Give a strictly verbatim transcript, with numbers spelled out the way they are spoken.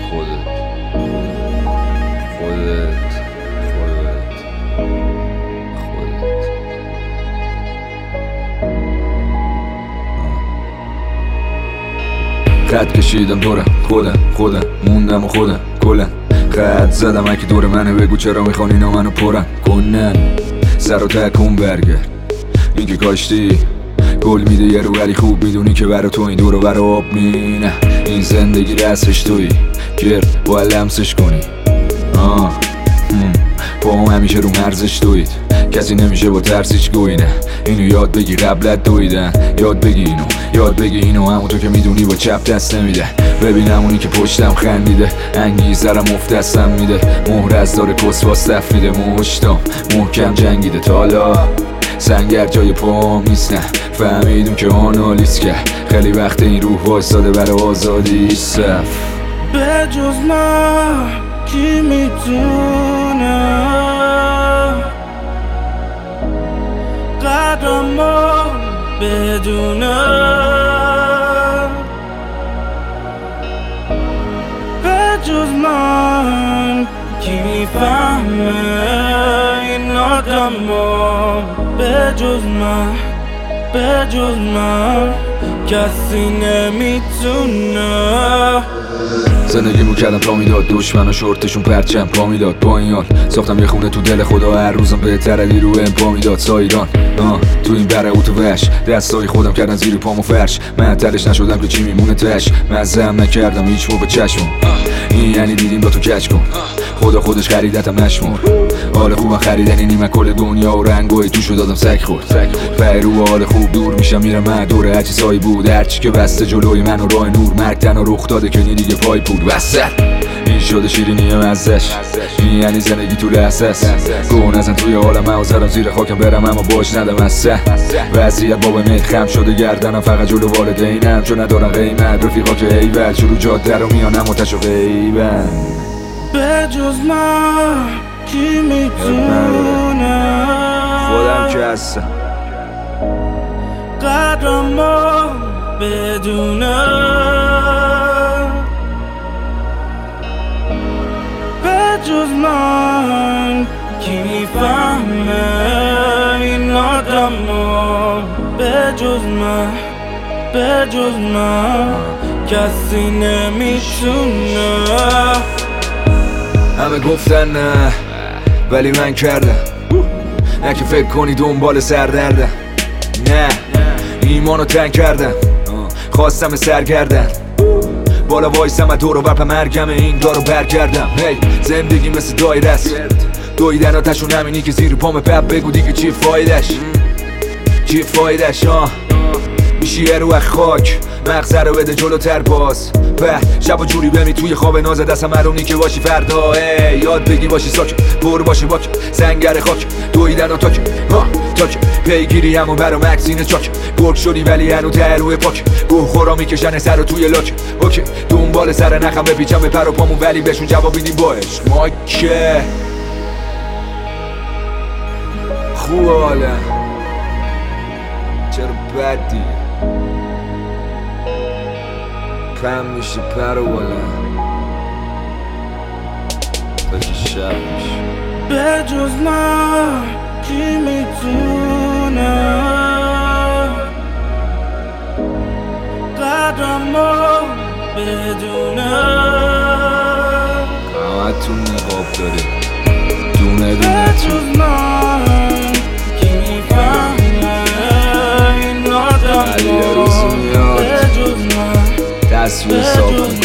خودت خودت خودت خودت خط کشیدم دورم خودم خودم موندم و خودم کلن خط زدم اگه دور منه بگو چرا میخوان اینا منو پرن کنن سر و تکون برگرد این که کاشتی گل میده یه رو ولی خوب میدونی که برا تو این دور و برا آب مینه این زندگی رسش توی گرد باید لمسش کنی آه با هم همیشه رو مرزش دوید کسی نمیشه با ترس هیچ گوی نه اینو یاد بگی قبلت دویدن یاد بگی اینو یاد بگی اینو همون تو که میدونی با چپ دست نمیده ببین همونی که پشتم خندیده انگیزرم افت دستم میده مهر از داره کس واس تفریده مشتام محکم جنگیده تالا سنگر جای پام نیست نه فهمیدم که آنالیز کرد خیلی وقت این روح وایساده برای آزادی صف به جز من کی میتونه قدرمو بدونه به جز من کی میفهمه این آدمو به جز من به جز من کسی نمیتونه زندگیمو کردم تا میداد دشمن و شورتشون پرچم پا میداد با این حال ساختم یه خونه تو دل خدا هر روزم بهتر علی رو ام پا میداد سایران آه تو این بره اوتو وش دستای خودم کردن زیر پامو فرش من تلش نشدم که چی میمونه تش مزم نکردم هیچ مو به چشمم این یعنی دیدیم با تو کچ کن خدا خودش خریدتم نشمر حال خوبم خریدنی نیمه کل دنیا و رنگای توشو دادم سگ خورد فرو حال خوب دور میشم میرم من دوره هرچی سایی بود هرچی که بسته جلوی من و راه نور مرگ تنها رخ داده که دیگه پای بود وسط این شده شیرینی مزش این یعنی زندگی تو لحظه است گون ازن توی حالم من زدم زیر خاکم برم اما باش ندم از سه وضعیت بابا میت خم شده گردنم فقط جلو والدینم چون ندارم قیمت رفیقا که ایول شروع جاده رو میانم و تشو غیبن به جز من کی میتونه خودم که هستم قدرمو بدونه به جز من کی میفهمه این آدمو به جز من به جز من کسی نمیتونه همه گفتن نه ولی من کردم نه که فکر کنی دنبال سردردم نه ایمانو تنگ کردم خواستم سرگردن بالا وایسم و دور و بر مرگم این دارو برگردم هی زندگی مثل دایره است دویدن آتشون همینی که زیر پام پپ بگو دیگه چی فایدش چی فایدش آه میشی یه رو خاک مغزه رو بده جلوتر باز به شب و جوری بمی توی خواب ناز دستم مرونی که باشی فردا ای یاد بگی باشی ساک برو باشی باک سنگر خاک دویدن و تاک ها تاک پیگیری همون برا مکسین چاک گرگ شدی ولی هنو ته روی پاک گوه خورا میکشن سر رو توی لاک اوکی دنبال سر نخم بپیچم به پر و پامون ولی بهشون جواب میدیم با عشق ما که خوب حالا چرا بدی پم میشه پر و بالا تا که شب میشه به جز من کی میتونه قدرمو بدونه همتون نقاب داره دونه دونه به جز من کی میفهمه این آدمو به جز من تصویر صاف